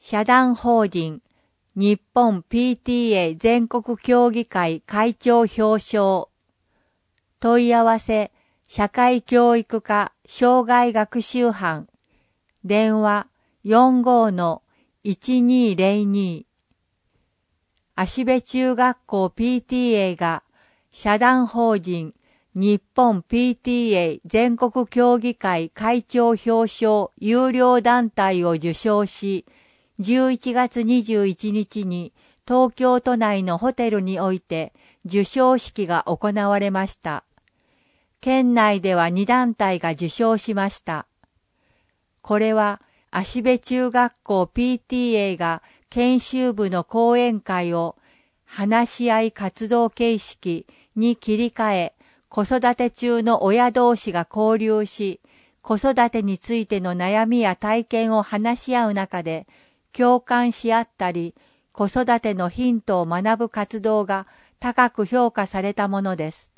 社団法人日本 PTA 全国協議会会長表彰。問い合わせ社会教育課生涯学習班。電話 45-1202。芦部中学校 PTA が社団法人日本 PTA 全国協議会会長表彰有料団体を受賞し、11月21日に東京都内のホテルにおいて受賞式が行われました。県内では2団体が受賞しました。これは芦部中学校 PTA が研修部の講演会を話し合い活動形式に切り替え、子育て中の親同士が交流し、子育てについての悩みや体験を話し合う中で、共感し合ったり、子育てのヒントを学ぶ活動が高く評価されたものです。